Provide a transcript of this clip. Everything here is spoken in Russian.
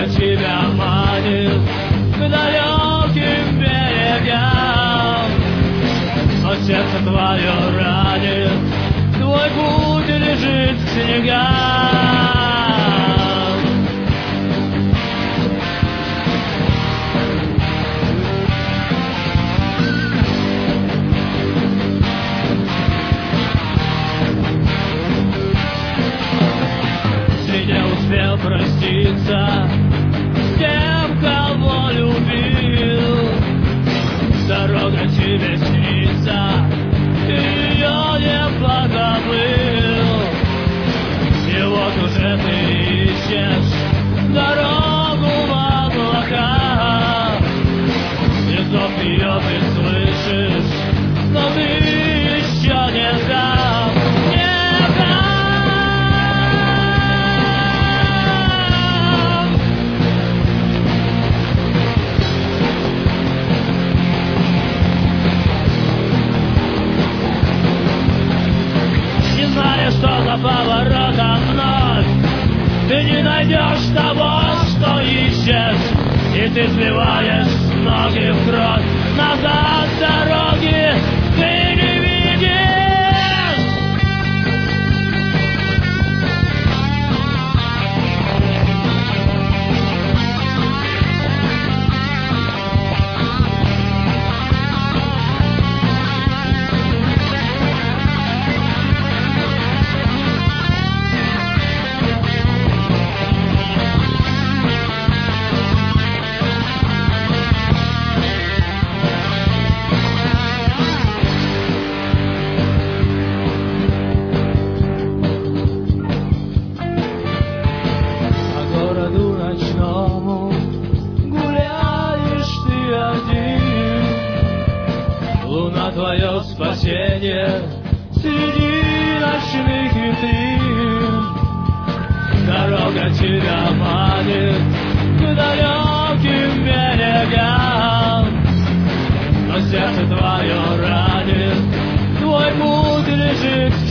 Дорога тебя манит к далеким берегам, но сердце твое ранит, твой путь лежит в снегах. Ты не успел проститься с тем, кого любил. Дорога тебе снится, ты ее не позабыл. И вот уже ты ищешь дорогу в облака, и зов ее ты слышишь, но ты еще не там, не там. Не знаешь, что за поворотом вновь ты не найдешь того, что ищешь, и ты сбиваешь ноги в кровь. Назад дороги ты не видишь. Гуляешь ты один, луна твое спасение среди ночных витрин. Дорога тебя манит к далеким берегам, но сердце твое ранит, твой путь лежит